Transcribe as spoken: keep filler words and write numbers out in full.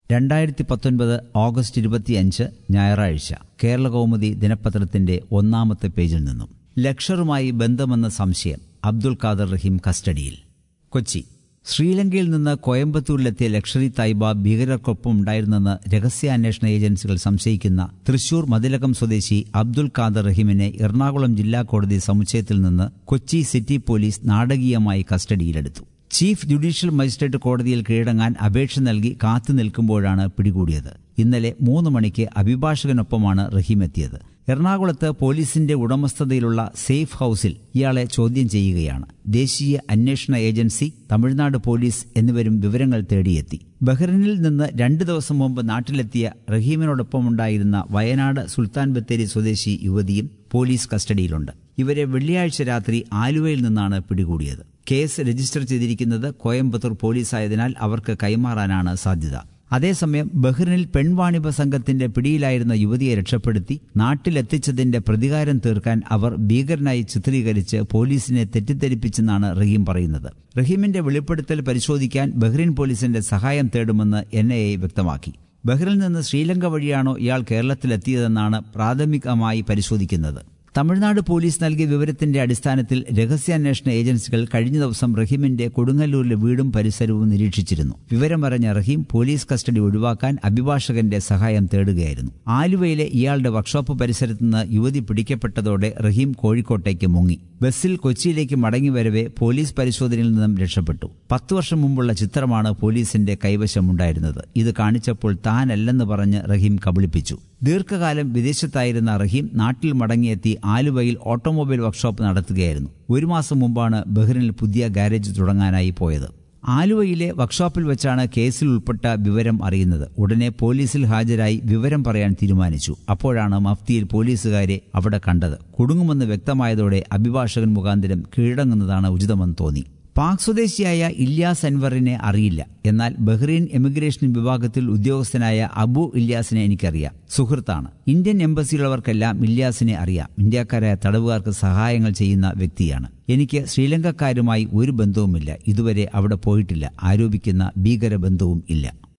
രണ്ടായിരത്തി പത്തൊൻപത് ഓഗസ്റ്റ് ഇരുപത്തിയഞ്ച് ഞായറാഴ്ച കേരളകൗമുദി ദിനപത്രത്തിന്റെ ഒന്നാമത്തെ പേജിൽ നിന്നും ലക്ഷറുമായി ബന്ധമെന്ന സംശയം. അബ്ദുൽ ഖാദർ റഹീം കസ്റ്റഡിയിൽ. കൊച്ചി. ശ്രീലങ്കയിൽ നിന്ന് കോയമ്പത്തൂരിലെത്തിയ ലക്ഷറി തൈബ ഭീകരർക്കൊപ്പം ഉണ്ടായിരുന്നെന്ന് രഹസ്യാന്വേഷണ ഏജൻസികൾ സംശയിക്കുന്ന തൃശൂർ മതിലകം സ്വദേശി അബ്ദുൽ ഖാദർ റഹീമിനെ എറണാകുളം ജില്ലാ കോടതി സമുച്ചയത്തിൽ നിന്ന് കൊച്ചി സിറ്റി പോലീസ് നാടകീയമായി കസ്റ്റഡിയിലെടുത്തു. ചീഫ് ജുഡീഷ്യൽ മജിസ്ട്രേറ്റ് കോടതിയിൽ കീഴടങ്ങാൻ അപേക്ഷ നൽകി കാത്തുനിൽക്കുമ്പോഴാണ് പിടികൂടിയത്. ഇന്നലെ മൂന്ന് മണിക്ക് അഭിഭാഷകനൊപ്പമാണ് റഹീം എത്തിയത്. എറണാകുളത്ത് പോലീസിന്റെ ഉടമസ്ഥതയിലുള്ള സേഫ് ഹൌസിൽ ഇയാളെ ചോദ്യം ചെയ്യുകയാണ്. ദേശീയ അന്വേഷണ ഏജൻസി, തമിഴ്നാട് പോലീസ് എന്നിവരും വിവരങ്ങൾ തേടിയെത്തി. ബഹ്റിനിൽ നിന്ന് രണ്ടു ദിവസം മുമ്പ് നാട്ടിലെത്തിയ റഹീമിനോടൊപ്പമുണ്ടായിരുന്ന വയനാട് സുൽത്താൻ ബത്തേരി സ്വദേശി യുവതിയും പോലീസ് കസ്റ്റഡിയിലുണ്ട്. ഇവരെ വെള്ളിയാഴ്ച രാത്രി ആലുവയിൽ നിന്നാണ് പിടികൂടിയത്. കേസ് രജിസ്റ്റർ ചെയ്തിരിക്കുന്നത് കോയമ്പത്തൂർ പോലീസായതിനാൽ അവർക്ക് കൈമാറാനാണ് സാധ്യത. അതേസമയം ബഹ്റിനിൽ പെൺവാണിഭ സംഘത്തിന്റെ പിടിയിലായിരുന്ന യുവതിയെ രക്ഷപ്പെടുത്തി നാട്ടിലെത്തിച്ചതിന്റെ പ്രതികാരം തീർക്കാൻ അവർ ഭീകരനായി ചിത്രീകരിച്ച് പോലീസിനെ തെറ്റിദ്ധരിപ്പിച്ചെന്നാണ് റഹീം പറയുന്നത്. റഹീമിന്റെ വെളിപ്പെടുത്തൽ പരിശോധിക്കാൻ ബഹ്റിൻ പോലീസിന്റെ സഹായം തേടുമെന്ന് എൻ ഐ എ വ്യക്തമാക്കി. ബഹ്റിനിൽ നിന്ന് ശ്രീലങ്ക വഴിയാണോ ഇയാൾ കേരളത്തിലെത്തിയതെന്നാണ് പ്രാഥമികമായി പരിശോധിക്കുന്നത്. തമിഴ്നാട് പോലീസ് നൽകിയ വിവരത്തിന്റെ അടിസ്ഥാനത്തിൽ രഹസ്യാന്വേഷണ ഏജൻസികൾ കഴിഞ്ഞ ദിവസം റഹീമിന്റെ കൊടുങ്ങല്ലൂരിലെ വീടും പരിസരവും നിരീക്ഷിച്ചിരുന്നു. വിവരമറിഞ്ഞ റഹീം പോലീസ് കസ്റ്റഡി ഒഴിവാക്കാൻ അഭിഭാഷകന്റെ സഹായം തേടുകയായിരുന്നു. ആലുവയിലെ ഇയാളുടെ വർക്ക്ഷോപ്പ് പരിസരത്ത് നിന്ന് യുവതി പിടിക്കപ്പെട്ടതോടെ റഹീം കോഴിക്കോട്ടേക്ക് മുങ്ങി. ബസ്സിൽ കൊച്ചിയിലേക്ക് മടങ്ങിവരവെ പോലീസ് പരിശോധനയിൽ നിന്നും രക്ഷപ്പെട്ടു. പത്തു വർഷം മുമ്പുള്ള ചിത്രമാണ് പോലീസിന്റെ കൈവശമുണ്ടായിരുന്നത്. ഇത് കാണിച്ചപ്പോൾ താനല്ലെന്ന് പറഞ്ഞ് റഹീം കബളിപ്പിച്ചു. ദീർഘകാലം വിദേശത്തായിരുന്ന റഹീം നാട്ടിൽ മടങ്ങിയെത്തി ആലുവയിൽ ഓട്ടോമൊബൈൽ വർക്ക്ഷോപ്പ് നടത്തുകയായിരുന്നു. ഒരു മാസം മുമ്പാണ് ബഹ്റിനിൽ പുതിയ ഗാരേജ് തുടങ്ങാനായി പോയത്. ആലുവയിലെ വർക്ക്ഷോപ്പിൽ വെച്ചാണ് കേസിൽ ഉൾപ്പെട്ട വിവരം അറിയുന്നത്. ഉടനെ പോലീസിൽ ഹാജരായി വിവരം പറയാൻ തീരുമാനിച്ചു. അപ്പോഴാണ് മഫ്തിയിൽ പോലീസുകാരെ അവിടെ കണ്ടത്. കുടുങ്ങുമെന്ന് വ്യക്തമായതോടെ അഭിഭാഷകൻ മുഖാന്തരം കീഴടങ്ങുന്നതാണ് ഉചിതമെന്ന് തോന്നി. പാക് സ്വദേശിയായ ഇല്യാസ് അൻവറിനെ അറിയില്ല. എന്നാൽ ബഹ്റൈൻ എമിഗ്രേഷൻ വിഭാഗത്തിൽ ഉദ്യോഗസ്ഥനായ അബു ഇല്യാസിനെ എനിക്കറിയാം. സുഹൃത്താണ്. ഇന്ത്യൻ എംബസിയിലുള്ളവർക്കെല്ലാം ഇല്യാസിനെ അറിയാം. ഇന്ത്യക്കാരായ തടവുകാർക്ക് സഹായങ്ങൾ ചെയ്യുന്ന വ്യക്തിയാണ്. എനിക്ക് ശ്രീലങ്കക്കാരുമായി ഒരു ബന്ധവുമില്ല. ഇതുവരെ അവിടെ പോയിട്ടില്ല. ആരോപിക്കുന്ന ഭീകര ബന്ധവും ഇല്ല.